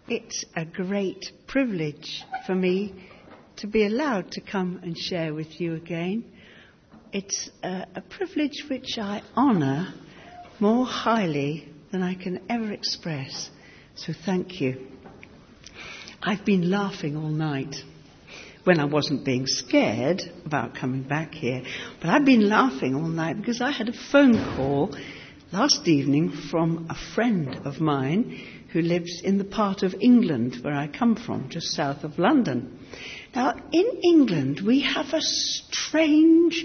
It's a great privilege for me to be allowed to come and share with you again. It's a privilege which I honour more highly than I can ever express. So thank you. I've been laughing all night when I wasn't being scared about coming back here. But I've been laughing all night because I had a phone call last evening from a friend of mine who lives in the part of England where I come from, just south of London. Now, in England, we have a strange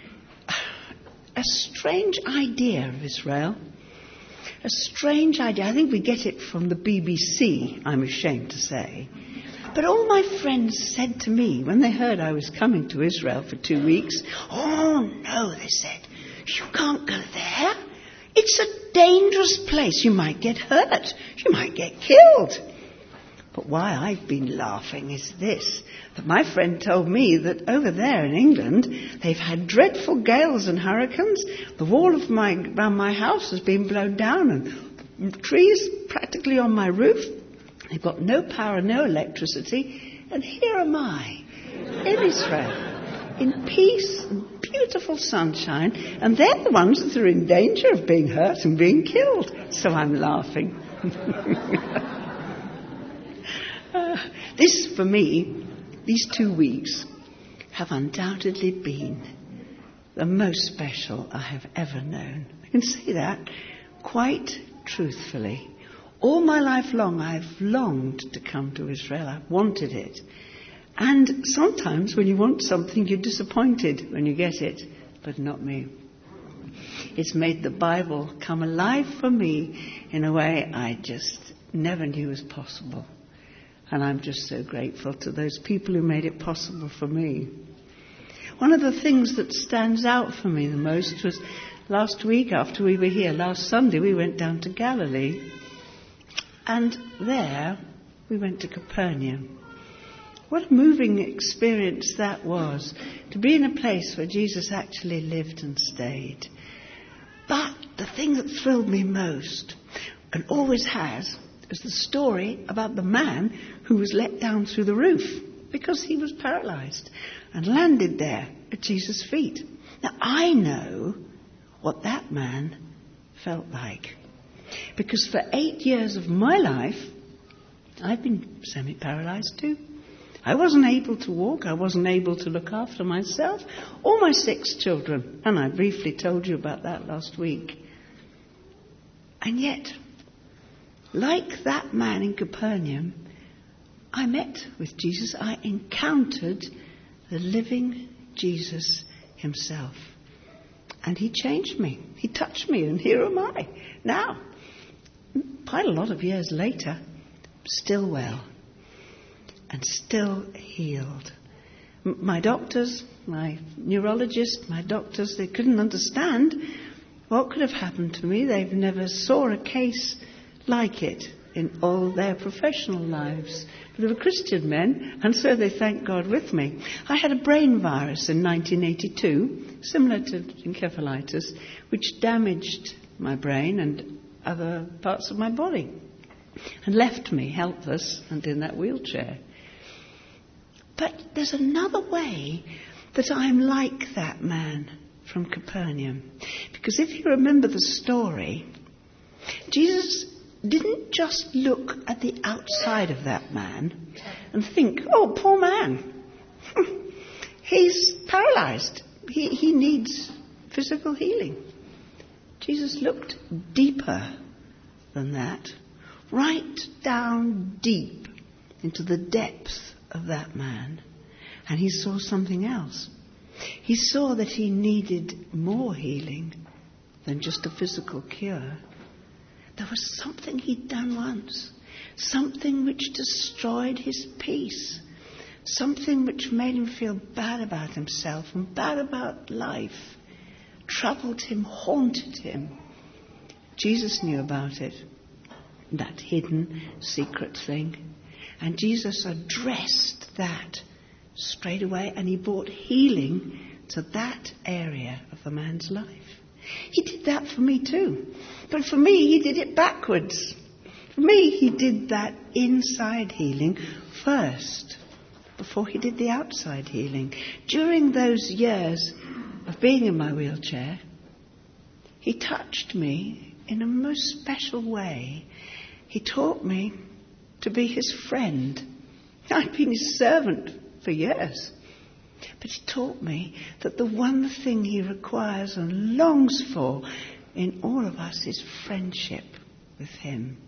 idea of Israel. A strange idea. I think we get it from the BBC, I'm ashamed to say. But all my friends said to me when they heard I was coming to Israel for 2 weeks, "Oh, no," they said, "you can't go there. It's a dangerous place. You might get hurt. You might get killed." But why I've been laughing is this, that my friend told me that over there in England, they've had dreadful gales and hurricanes. The wall of around my house has been blown down and trees practically on my roof. They've got no power, no electricity. And here am I in Israel, in peace and beautiful sunshine, and they're the ones that are in danger of being hurt and being killed. So I'm laughing. This, for me, these 2 weeks have undoubtedly been the most special I have ever known. I can say that quite truthfully. All my life long, I've longed to come to Israel. I've wanted it. And sometimes when you want something, you're disappointed when you get it, but not me. It's made the Bible come alive for me in a way I just never knew was possible. And I'm just so grateful to those people who made it possible for me. One of the things that stands out for me the most was last week after we were here, last Sunday, we went down to Galilee. And there we went to Capernaum. What a moving experience that was, to be in a place where Jesus actually lived and stayed. But the thing that thrilled me most, and always has, is the story about the man who was let down through the roof because he was paralyzed and landed there at Jesus' feet. Now, I know what that man felt like, because for 8 years of my life, I've been semi-paralyzed too. I wasn't able to walk. I wasn't able to look after myself or my 6 children. And I briefly told you about that last week. And yet, like that man in Capernaum, I met with Jesus. I encountered the living Jesus himself. And he changed me. He touched me, and here am I. Now, quite a lot of years later, still well. And still healed. My doctors, my neurologist, my doctors, they couldn't understand what could have happened to me. They've never saw a case like it in all their professional lives. But they were Christian men, and so they thanked God with me. I had a brain virus in 1982, similar to encephalitis, which damaged my brain and other parts of my body and left me helpless and in that wheelchair. But there's another way that I'm like that man from Capernaum. Because if you remember the story, Jesus didn't just look at the outside of that man and think, "Oh, poor man. He's paralyzed. He needs physical healing." Jesus looked deeper than that, right down deep into the depth of that man, and he saw something else. He saw that he needed more healing than just a physical cure. There was something he'd done once, something which destroyed his peace, something which made him feel bad about himself and bad about life, troubled him, haunted him. Jesus knew about it, that hidden, secret thing. And Jesus addressed that straight away, and he brought healing to that area of the man's life. He did that for me too. But for me, he did it backwards. For me, he did that inside healing first, before he did the outside healing. During those years of being in my wheelchair, he touched me in a most special way. He taught me to be his friend. I'd been his servant for years. But he taught me that the one thing he requires and longs for in all of us is friendship with him.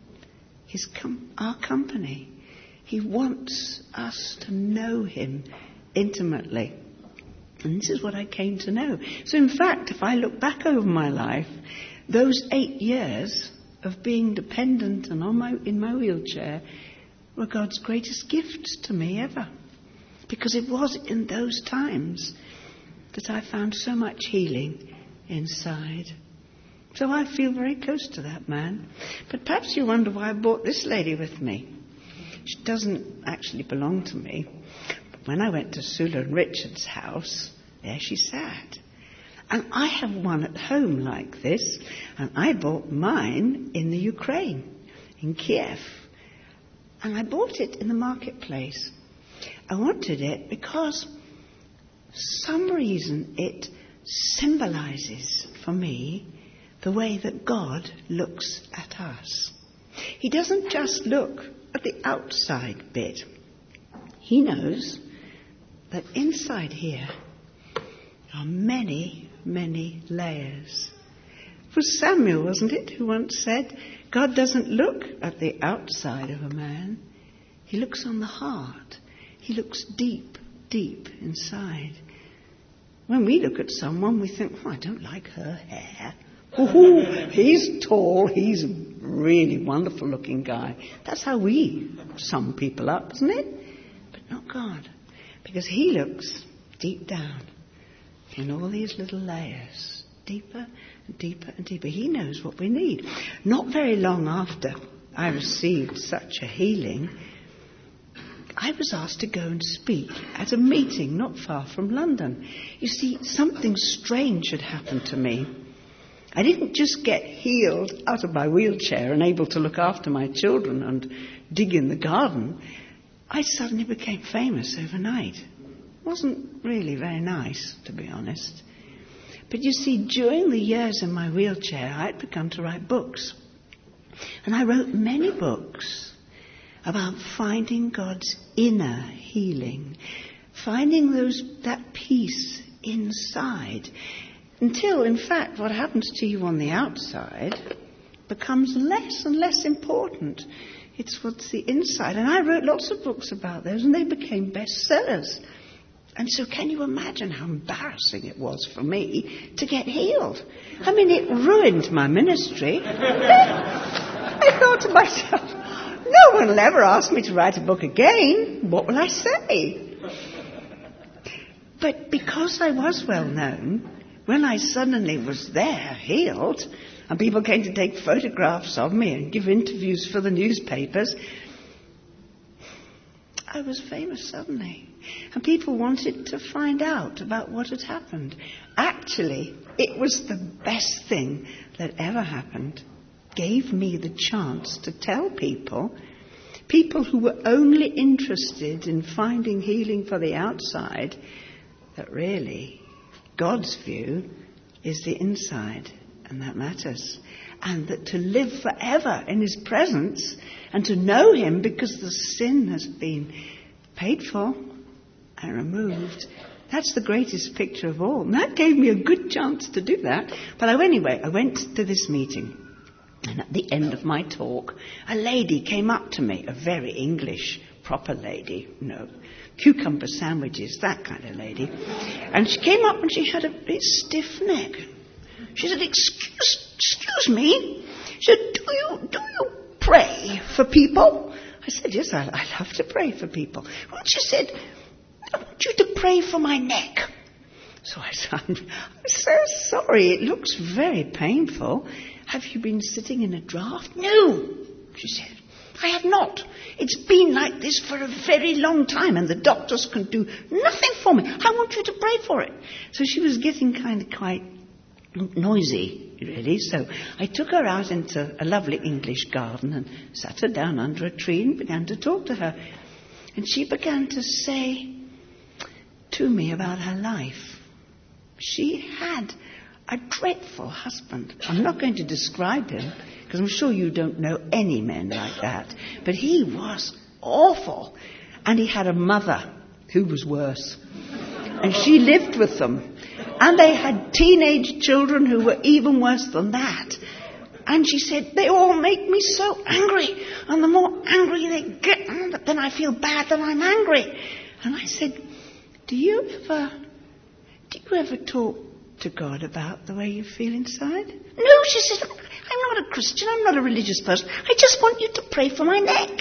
Our company. He wants us to know him intimately. And this is what I came to know. So in fact, if I look back over my life, those 8 years of being dependent and in my wheelchair were God's greatest gifts to me ever. Because it was in those times that I found so much healing inside. So I feel very close to that man. But perhaps you wonder why I brought this lady with me. She doesn't actually belong to me. But when I went to Sula and Richard's house, there she sat. And I have one at home like this, and I bought mine in the Ukraine, in Kiev. And I bought it in the marketplace. I wanted it because for some reason it symbolizes for me the way that God looks at us. He doesn't just look at the outside bit. He knows that inside here are many, many layers. It was Samuel, wasn't it, who once said, God doesn't look at the outside of a man. He looks on the heart. He looks deep, deep inside. When we look at someone, we think, I don't like her hair. Oh, he's tall. He's a really wonderful looking guy. That's how we sum people up, isn't it? But not God. Because he looks deep down in all these little layers. Deeper and deeper and deeper. He knows what we need. Not very long after I received such a healing, I was asked to go and speak at a meeting not far from London. You see, something strange had happened to me. I didn't just get healed out of my wheelchair and able to look after my children and dig in the garden. I suddenly became famous overnight. It wasn't really very nice, to be honest. But you see, during the years in my wheelchair, I'd begun to write books. And I wrote many books about finding God's inner healing, finding that peace inside, until, in fact, what happens to you on the outside becomes less and less important. It's what's the inside. And I wrote lots of books about those, and they became bestsellers. And so can you imagine how embarrassing it was for me to get healed? I mean, it ruined my ministry. I thought to myself, no one will ever ask me to write a book again. What will I say? But because I was well known, when I suddenly was there, healed, and people came to take photographs of me and give interviews for the newspapers, I was famous suddenly. And people wanted to find out about what had happened. Actually, it was the best thing that ever happened. Gave me the chance to tell people who were only interested in finding healing for the outside, that really God's view is the inside, and that matters. And that to live forever in his presence and to know him because the sin has been paid for and removed, that's the greatest picture of all. And that gave me a good chance to do that. But anyway, I went to this meeting. And at the end of my talk, a lady came up to me, a very English, proper lady, cucumber sandwiches, that kind of lady. And she came up and she had a bit stiff neck. She said, excuse me. She said, do you pray for people? I said, yes, I love to pray for people. Well, she said, I want you to pray for my neck. So I said, I'm so sorry, it looks very painful. Have you been sitting in a draft? No, she said. I have not. It's been like this for a very long time and the doctors can do nothing for me. I want you to pray for it. So she was getting kind of quite noisy really. So I took her out into a lovely English garden and sat her down under a tree and began to talk to her. And she began to say to me about her life. She had a dreadful husband. I'm not going to describe him, because I'm sure you don't know any men like that. But he was awful. And he had a mother who was worse. And she lived with them. And they had teenage children who were even worse than that. And she said, they all make me so angry. And the more angry they get, then I feel bad that I'm angry. And I said, do you ever talk to God about the way you feel inside? No, she said, I'm not a Christian. I'm not a religious person. I just want you to pray for my neck.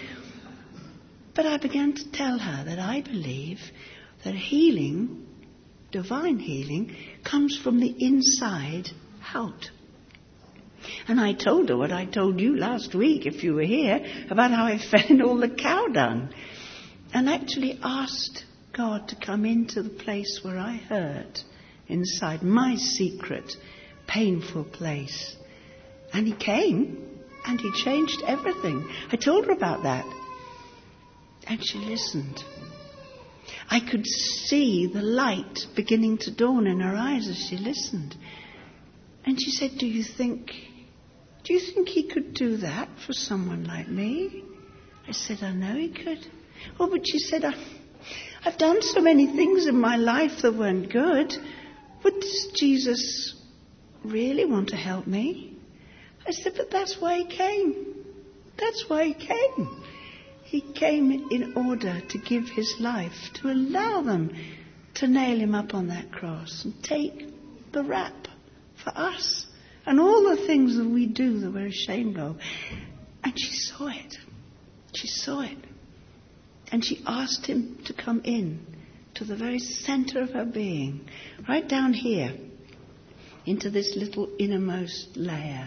But I began to tell her that I believe that healing, divine healing, comes from the inside out. And I told her what I told you last week, if you were here, about how I fell in all the cow dung. And actually asked God to come into the place where I hurt, inside my secret, painful place. And he came, and he changed everything. I told her about that. And she listened. I could see the light beginning to dawn in her eyes as she listened. And she said, do you think he could do that for someone like me? I said, I know he could. Oh, but she said, I've done so many things in my life that weren't good. Would Jesus really want to help me? I said, but that's why he came. That's why he came. He came in order to give his life, to allow them to nail him up on that cross and take the rap for us and all the things that we do that we're ashamed of. And she saw it. She saw it. And she asked him to come in to the very center of her being, right down here, into this little innermost layer.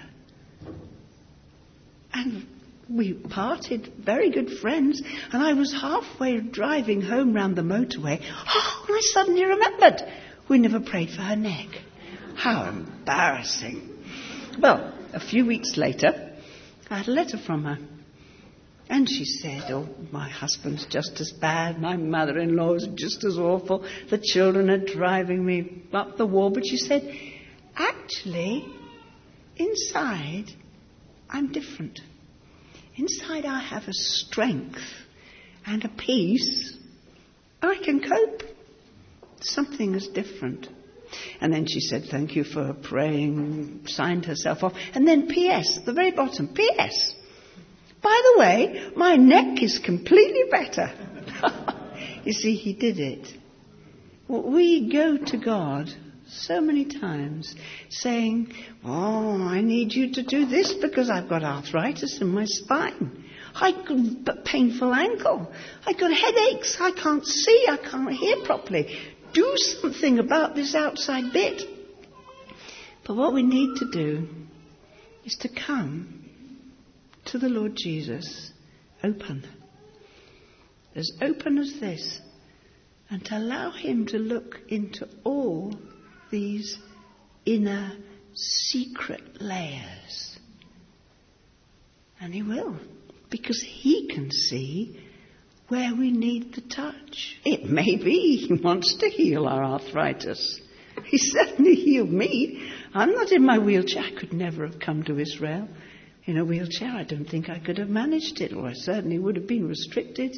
And we parted, very good friends, and I was halfway driving home round the motorway. Oh, and I suddenly remembered we never prayed for her neck. How embarrassing. Well, a few weeks later, I had a letter from her. And she said, oh, my husband's just as bad, my mother-in-law's just as awful, the children are driving me up the wall. But she said, actually, inside, I'm different. Inside I have a strength and a peace. I can cope. Something is different. And then she said, thank you for praying, signed herself off. And then P.S., at the very bottom, P.S., by the way, my neck is completely better. You see, he did it. Well, we go to God so many times saying, oh, I need you to do this because I've got arthritis in my spine. I've got a painful ankle. I've got headaches. I can't see. I can't hear properly. Do something about this outside bit. But what we need to do is to come to the Lord Jesus open. As open as this. And to allow him to look into all these inner secret layers. And he will. Because he can see where we need the touch. It may be he wants to heal our arthritis. He certainly healed me. I'm not in my wheelchair. I could never have come to Israel in a wheelchair. I don't think I could have managed it, or I certainly would have been restricted.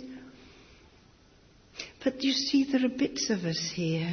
But you see, there are bits of us here.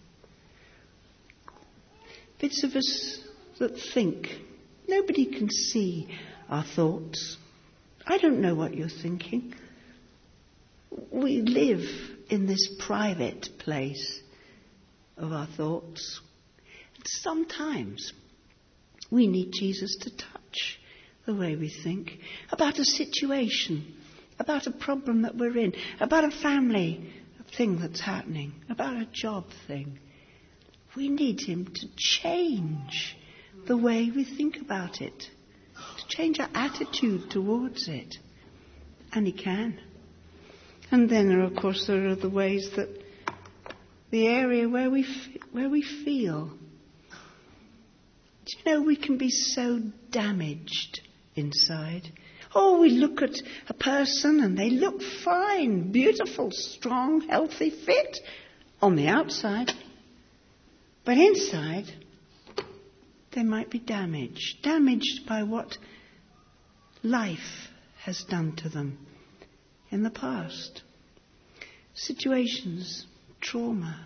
Bits of us that think. Nobody can see our thoughts. I don't know what you're thinking. We live in this private place of our thoughts. And sometimes we need Jesus to touch the way we think about a situation, about a problem that we're in, about a family thing that's happening, about a job thing. We need him to change the way we think about it, to change our attitude towards it. And he can. And then, of course, there are the ways that the area where we feel. Do you know we can be so damaged inside? Oh, we look at a person and they look fine, beautiful, strong, healthy, fit on the outside. But inside, they might be damaged. Damaged by what life has done to them in the past. Situations, trauma,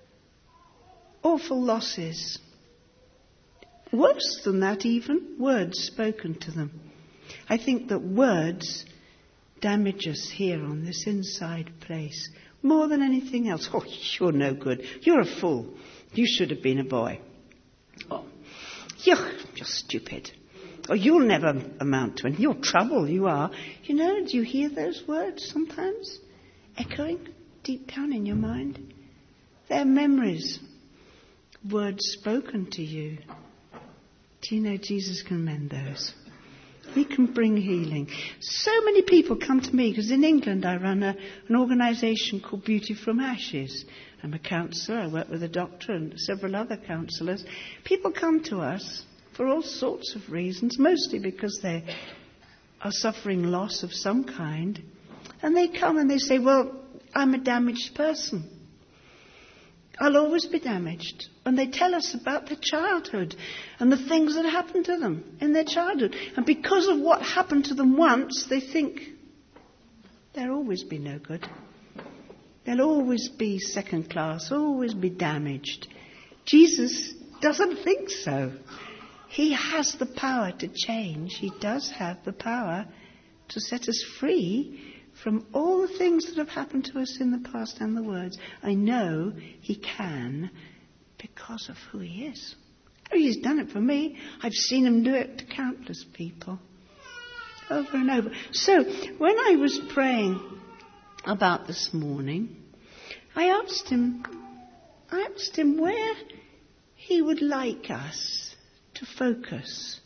awful losses. Worse than that even, words spoken to them. I think that words damage us here on this inside place more than anything else. Oh, you're no good. You're a fool. You should have been a boy. Oh, you're stupid. Oh, you'll never amount to anything. You're trouble, you are. You know, do you hear those words sometimes echoing deep down in your mind? They're memories, words spoken to you. Do you know Jesus can mend those? He can bring healing. So many people come to me, because in England I run an organisation called Beauty from Ashes. I'm a counsellor, I work with a doctor and several other counsellors. People come to us for all sorts of reasons, mostly because they are suffering loss of some kind. And they come and they say, well, I'm a damaged person. I'll always be damaged. And they tell us about their childhood and the things that happened to them in their childhood. And because of what happened to them once, they think they'll always be no good. They'll always be second class, always be damaged. Jesus doesn't think so. He has the power to change. He does have the power to set us free from all the things that have happened to us in the past and the words. I know He can because of who He is. Oh, He's done it for me. I've seen Him do it to countless people over and over. So when I was praying about this morning, I asked him where He would like us to focus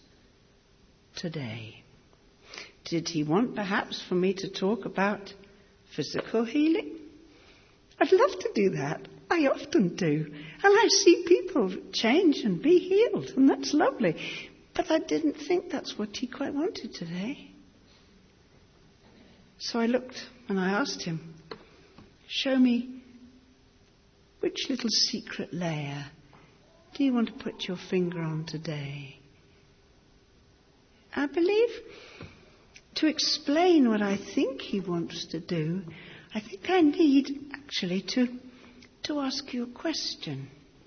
today. Did He want perhaps for me to talk about physical healing? I'd love to do that. I often do. And I see people change and be healed, and that's lovely. But I didn't think that's what He quite wanted today. So I looked and I asked Him, show me which little secret layer do you want to put your finger on today? I believe to explain what I think He wants to do, I think I need actually to ask you a question.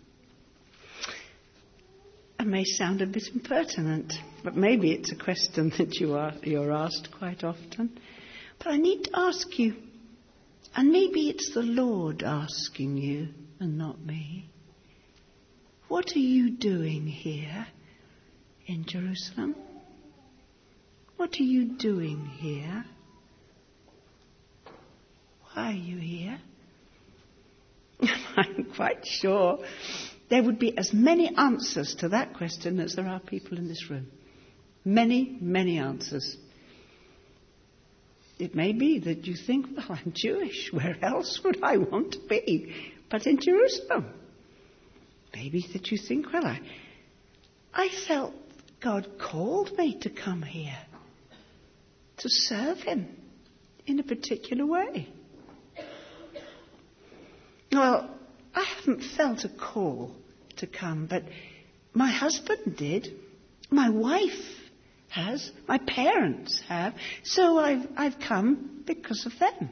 It may sound a bit impertinent, but maybe it's a question that you're asked quite often. But I need to ask you, and maybe it's the Lord asking you and not me. What are you doing here in Jerusalem? What are you doing here? Why are you here? I'm quite sure there would be as many answers to that question as there are people in this room. Many, many answers. It may be that you think, well, I'm Jewish. Where else would I want to be but in Jerusalem? Maybe that you think, well, I felt God called me to come here to serve Him in a particular way. Well, I haven't felt a call to come, but my husband did. My wife has. My parents have. So I've come because of them.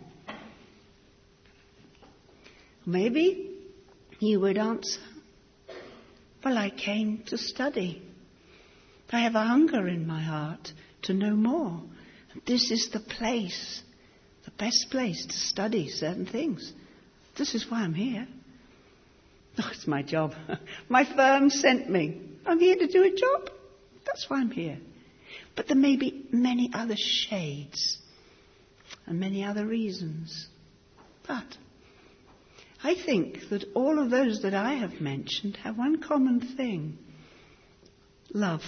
Maybe you would answer, well, I came to study. I have a hunger in my heart to know more. This is the place, the best place to study certain things. This is why I'm here. Oh, it's my job. My firm sent me. I'm here to do a job. That's why I'm here. But there may be many other shades and many other reasons. But I think that all of those that I have mentioned have one common thing. Love.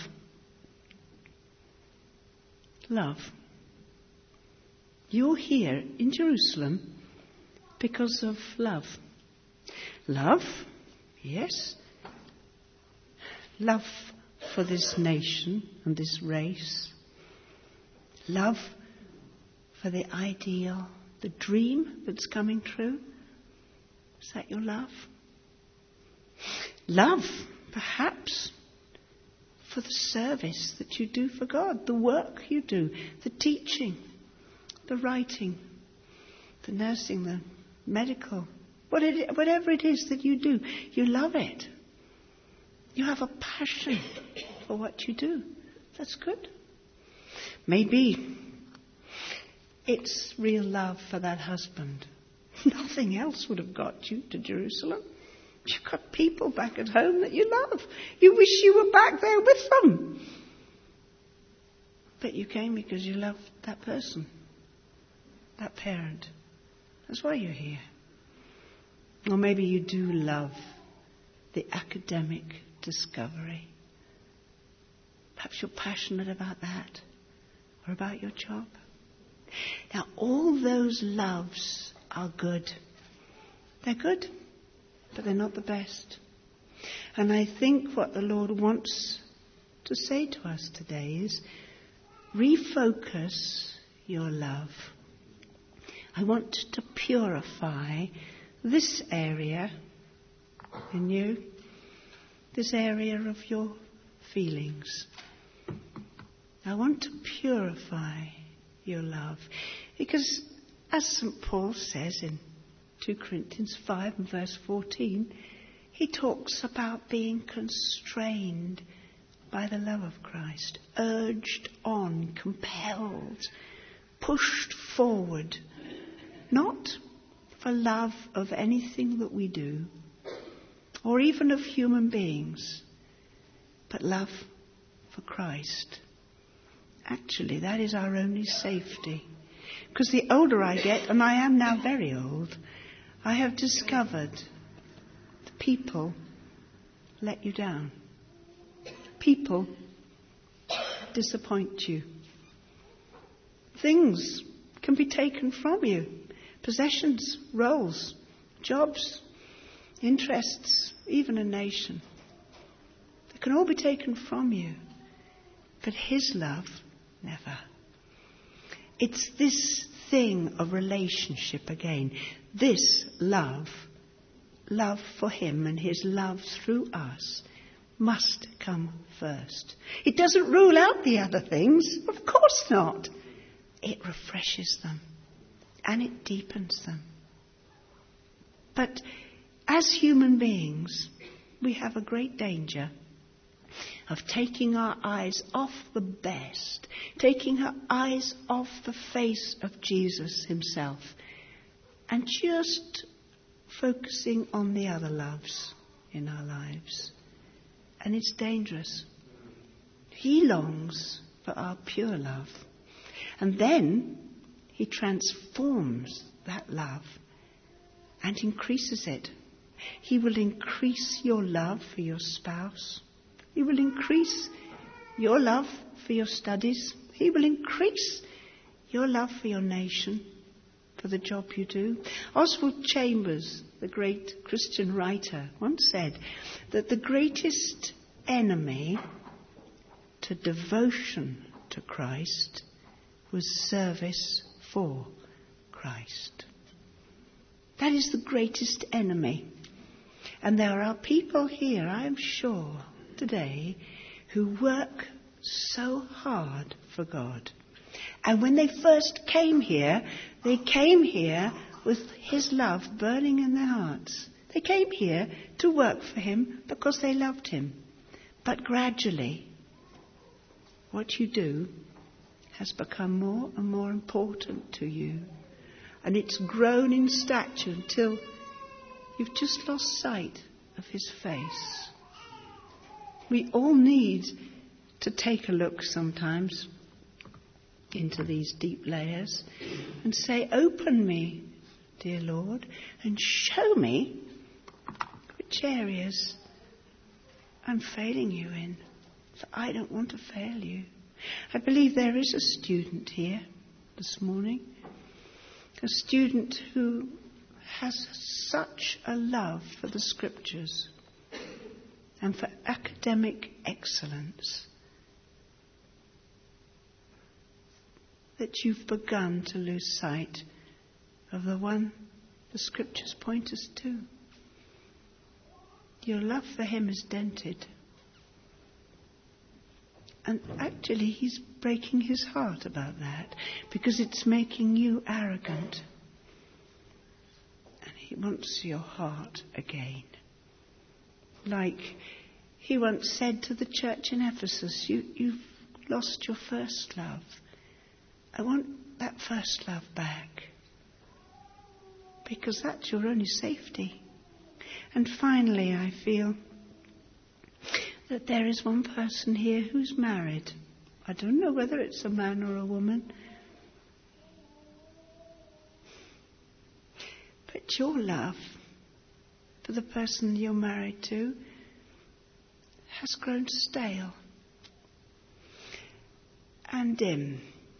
Love. You're here in Jerusalem because of love. Love, yes. Love for this nation and this race. Love for the ideal, the dream that's coming true. Is that your love? Love, perhaps, for the service that you do for God, the work you do, the teaching, the writing, the nursing, the medical, whatever it is that you do, you love it. You have a passion for what you do. That's good. Maybe it's real love for that husband. Nothing else would have got you to Jerusalem. You've got people back at home that you love. You wish you were back there with them. But you came because you loved that person, that parent. That's why you're here. Or maybe you do love the academic discovery. Perhaps you're passionate about that or about your job. Now, all those loves are good. They're good, but they're not the best. And I think what the Lord wants to say to us today is, refocus your love. I want to purify this area in you, this area of your feelings. I want to purify your love. Because as St. Paul says in 2 Corinthians 5 and verse 14, he talks about being constrained by the love of Christ, urged on, compelled, pushed forward, not for love of anything that we do, or even of human beings, but love for Christ. Actually, that is our only safety. Because the older I get, and I am now very old, I have discovered that people let you down. People disappoint you. Things can be taken from you. Possessions, roles, jobs, interests, even a nation. They can all be taken from you. But His love, never. It's this thing of relationship again. This love for Him and His love through us must come first. It doesn't rule out the other things. Of course not. It refreshes them and it deepens them. But as human beings, we have a great danger of taking our eyes off the best, taking our eyes off the face of Jesus Himself, and just focusing on the other loves in our lives. And it's dangerous. He longs for our pure love. And then He transforms that love and increases it. He will increase your love for your spouse. He will increase your love for your studies. He will increase your love for your nation, for the job you do. Oswald Chambers, the great Christian writer, once said that the greatest enemy to devotion to Christ was service for Christ. That is the greatest enemy. And there are people here, I am sure, today, who work so hard for God. And when they first came here, they came here with His love burning in their hearts. They came here to work for Him because they loved Him. But gradually, what you do has become more and more important to you. And it's grown in stature until you've just lost sight of His face. We all need to take a look sometimes into these deep layers and say, open me, dear Lord, and show me which areas I'm failing you in. For I don't want to fail you. I believe there is a student here this morning, a student who has such a love for the Scriptures and for academic excellence, that you've begun to lose sight of the one the scriptures point us to. Your love for him is dented. And actually he's breaking his heart about that, because it's making you arrogant. And he wants your heart again. Like he once said to the church in Ephesus, you've lost your first love. I want that first love back, because that's your only safety. And finally, I feel that there is one person here who's married. I don't know whether it's a man or a woman. But your love for the person you're married to has grown stale and dim.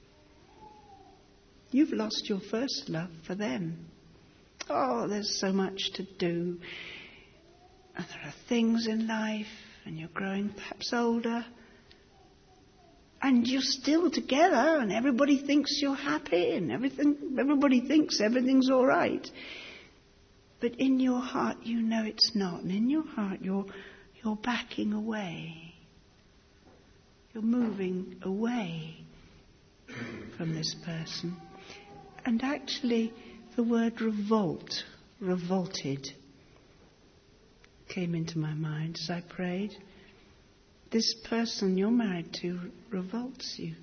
You've lost your first love for them. Oh, there's so much to do. And there are things in life, and you're growing perhaps older. And you're still together, and everybody thinks you're happy, and everybody thinks everything's all right. But in your heart, you know it's not. And in your heart, you're backing away. You're moving away from this person. And actually, the word revolted, came into my mind as I prayed. This person you're married to revolts you.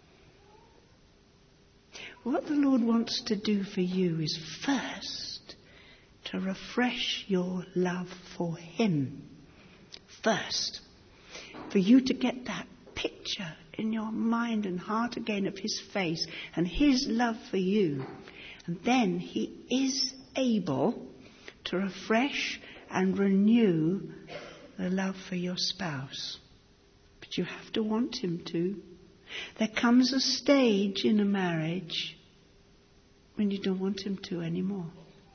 What the Lord wants to do for you is first to refresh your love for him. First, for you to get that picture in your mind and heart again of his face and his love for you. And then he is able to refresh and renew the love for your spouse. But you have to want him to. There comes a stage in a marriage when you don't want him to anymore.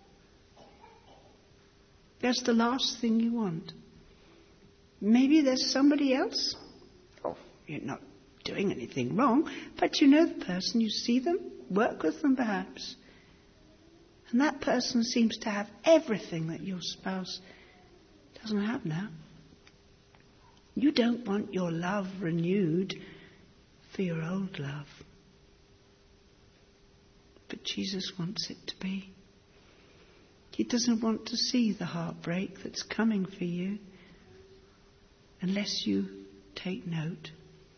That's the last thing you want. Maybe there's somebody else. Oh, you're not doing anything wrong, but you know the person, you see them, work with them perhaps. And that person seems to have everything that your spouse doesn't have now. You don't want your love renewed for your old love. But Jesus wants it to be. He doesn't want to see the heartbreak that's coming for you unless you take note.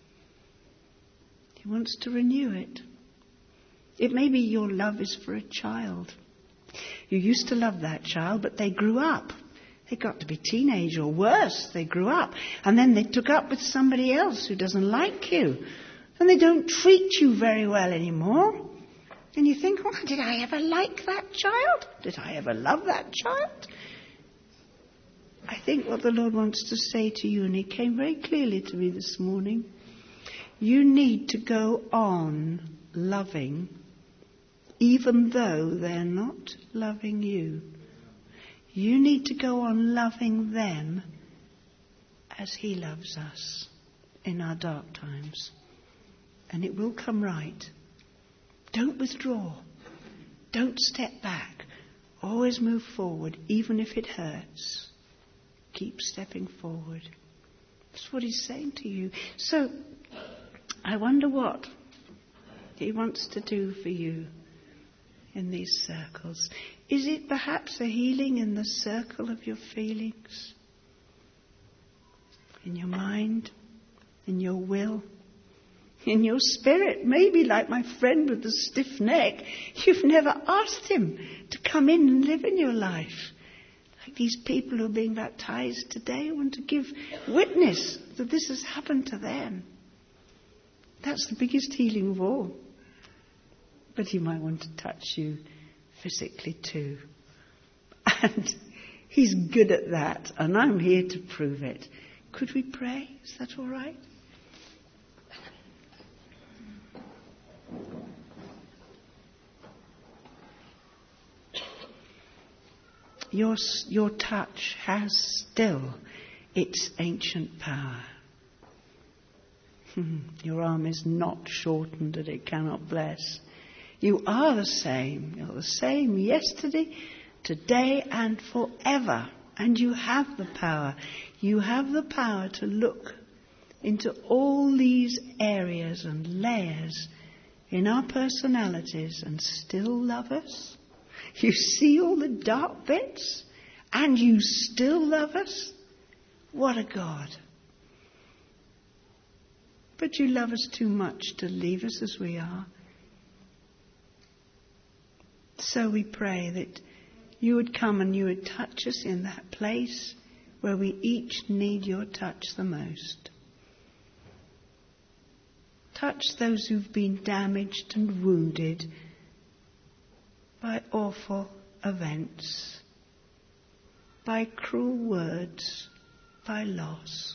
He wants to renew it. It may be your love is for a child. You used to love that child, but they grew up. They got to be teenage or worse. They grew up. And then they took up with somebody else who doesn't like you. And they don't treat you very well anymore. And you think, oh, did I ever like that child? Did I ever love that child? I think what the Lord wants to say to you, and it came very clearly to me this morning, you need to go on loving even though they're not loving you. You need to go on loving them as he loves us in our dark times. And it will come right. Don't withdraw. Don't step back. Always move forward, even if it hurts. Keep stepping forward. That's what he's saying to you. So, I wonder what he wants to do for you in these circles. Is it perhaps a healing in the circle of your feelings? In your mind? In your will? In your spirit? Maybe like my friend with the stiff neck, you've never asked him to come in and live in your life. Like these people who are being baptized today want to give witness that this has happened to them. That's the biggest healing of all. But he might want to touch you physically too. And he's good at that. And I'm here to prove it. Could we pray? Is that all right? Your touch has still its ancient power. Your arm is not shortened that it cannot bless. You are the same. You're the same yesterday, today, and forever. And you have the power. You have the power to look into all these areas and layers in our personalities and still love us. You see all the dark bits and you still love us. What a God. But you love us too much to leave us as we are. So we pray that you would come and you would touch us in that place where we each need your touch the most. Touch those who've been damaged and wounded by awful events, by cruel words, by loss.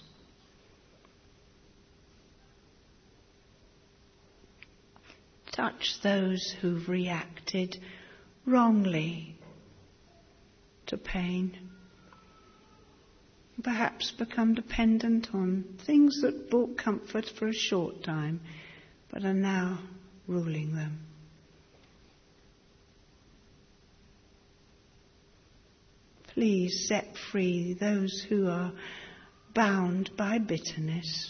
Touch those who've reacted wrongly to pain, perhaps become dependent on things that brought comfort for a short time, but are now ruling them. Please set free those who are bound by bitterness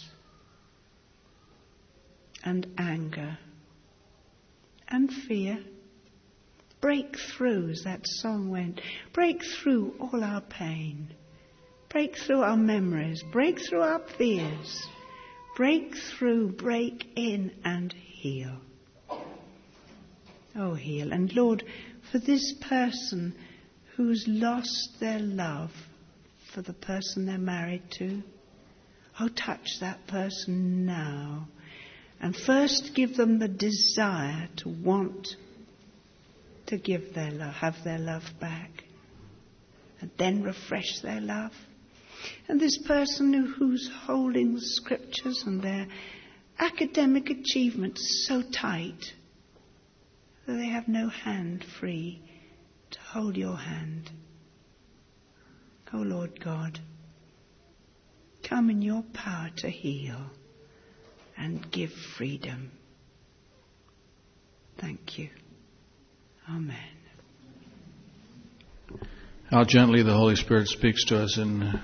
and anger and fear. Break through, as that song went. Break through all our pain. Break through our memories. Break through our fears. Break through, break in and heal. Oh, heal. And Lord, for this person who's lost their love for the person they're married to, oh, touch that person now. And first give them the desire to want to give their love, have their love back. And then refresh their love. And this person who's holding the scriptures and their academic achievements so tight that they have no hand free to hold your hand. Oh Lord God, come in your power to heal and give freedom. Thank you. Amen. How gently the Holy Spirit speaks to us and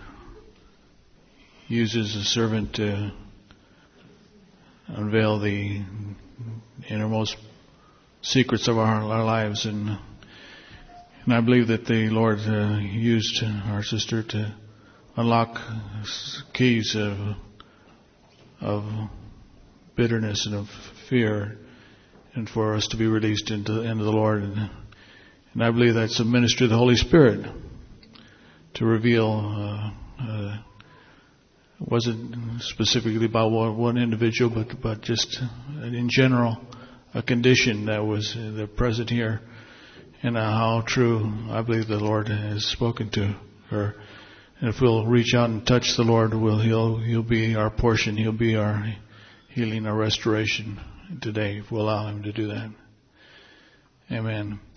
uses a servant to unveil the innermost secrets of our lives. And I believe that the Lord used our sister to unlock keys of bitterness and of fear, and for us to be released into the Lord. And I believe that's a ministry of the Holy Spirit to reveal. It wasn't specifically about one individual, but just in general, a condition that was present here, and how true I believe the Lord has spoken to her. And if we'll reach out and touch the Lord, He'll be our portion. He'll be our healing, our restoration today, if we'll allow Him to do that. Amen.